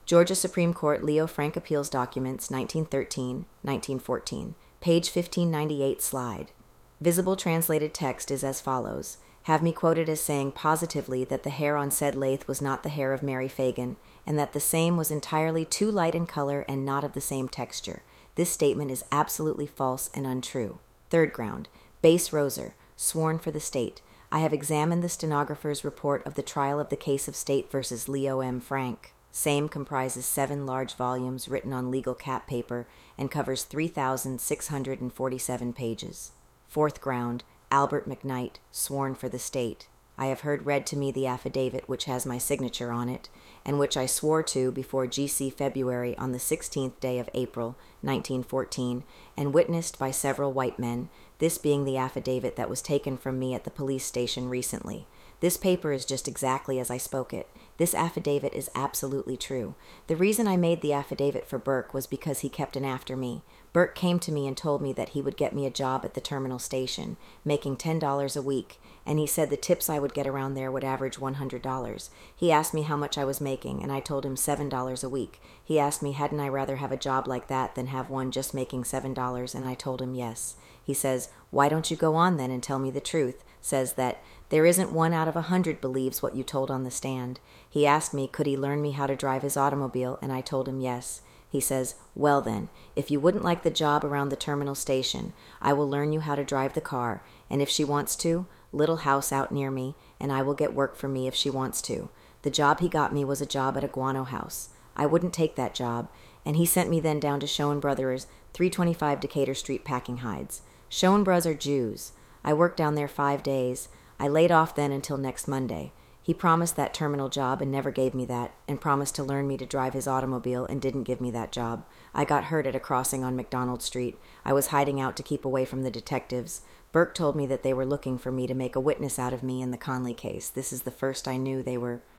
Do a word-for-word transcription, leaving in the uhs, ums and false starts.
Georgia Supreme Court Leo Frank Appeals Documents, nineteen thirteen, nineteen fourteen. Page fifteen ninety-eight slide. Visible translated text is as follows. Have me quoted as saying positively that the hair on said lathe was not the hair of Mary Fagan, and that the same was entirely too light in color and not of the same texture. This statement is absolutely false and untrue. Third ground. Base Roser, sworn for the state. I have examined the stenographer's report of the trial of the case of State versus Leo M. Frank. Same comprises seven large volumes written on legal cap paper and covers three thousand six hundred forty-seven pages. Fourth ground. Albert McKnight, sworn for the state. I have heard read to me the affidavit which has my signature on it, and which I swore to before G C February on the sixteenth day of April, nineteen fourteen, and witnessed by several white men, this being the affidavit that was taken from me at the police station recently. This paper is just exactly as I spoke it. This affidavit is absolutely true. The reason I made the affidavit for Burke was because he kept an after me. Burke came to me and told me that he would get me a job at the terminal station, making ten dollars a week, and he said the tips I would get around there would average one hundred dollars. He asked me how much I was making, and I told him seven dollars a week. He asked me hadn't I rather have a job like that than have one just making seven dollars, and I told him yes. He says, why don't you go on then and tell me the truth? Says that there isn't one out of a hundred believes what you told on the stand. He asked me could he learn me how to drive his automobile, and I told him yes. He says, well then, if you wouldn't like the job around the terminal station, I will learn you how to drive the car, and if she wants to, little house out near me, and I will get work for me if she wants to. The job he got me was a job at a guano house. I wouldn't take that job, and he sent me then down to Schoen Brothers, three twenty-five Decatur Street packing hides. Schoen Bros are Jews. I worked down there five days. I laid off then until next Monday. He promised that terminal job and never gave me that, and promised to learn me to drive his automobile and didn't give me that job. I got hurt at a crossing on McDonald Street. I was hiding out to keep away from the detectives. Burke told me that they were looking for me to make a witness out of me in the Conley case. This is the first I knew they were